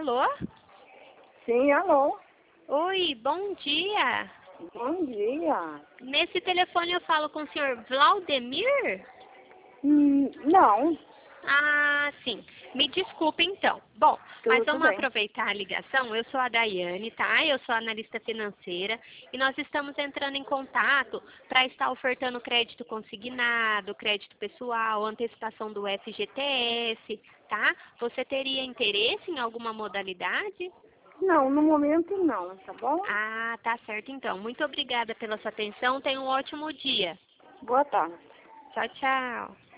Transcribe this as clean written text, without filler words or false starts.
Alô? Sim, alô. Oi, bom dia. Bom dia. Nesse telefone eu falo com o senhor Vladimir? Não, Ah, sim. Me desculpe então. Bom, mas tudo vamos bem. aproveitar a ligação. Eu sou a Daiane, tá? Eu sou analista financeira e nós estamos entrando em contato para estar ofertando crédito consignado, crédito pessoal, antecipação do FGTS, tá? Você teria interesse em alguma modalidade? Não, no momento não, tá bom? Ah, tá certo então. Muito obrigada pela sua atenção. Tenha um ótimo dia. Boa tarde. Tchau, tchau.